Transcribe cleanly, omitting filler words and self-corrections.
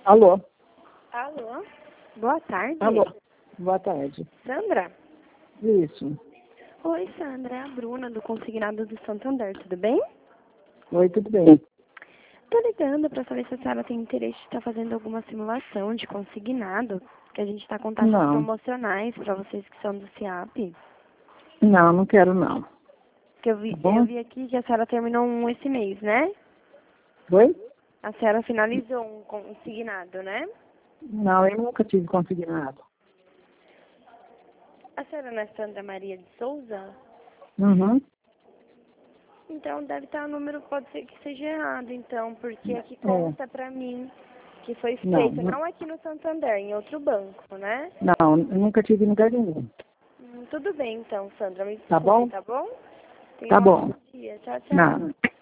Alô? Alô? Boa tarde. Alô? Boa tarde. Sandra? Isso. Oi, Sandra. É a Bruna, do Consignado do Santander. Tudo bem? Oi, tudo bem? Tô ligando para saber se a senhora tem interesse em estar fazendo alguma simulação de consignado, que a gente está com taxas Não. promocionais para vocês que são do CIAP. Não, não quero não. Que Tá bom? eu vi aqui que a senhora terminou esse mês, né? Oi? A senhora finalizou um consignado, né? Não, eu nunca tive consignado. A senhora não é Sandra Maria de Souza? Uhum. Então deve estar o número, pode ser que seja errado, então, porque aqui É. consta pra mim que foi Não, feito, não aqui no Santander, em outro banco, né? não, eu nunca tive em lugar nenhum. Tudo bem então, Sandra, me Tá desculpe, bom? tá bom? Tenha Tá um bom. ótimo dia. Tchau, tchau. Não.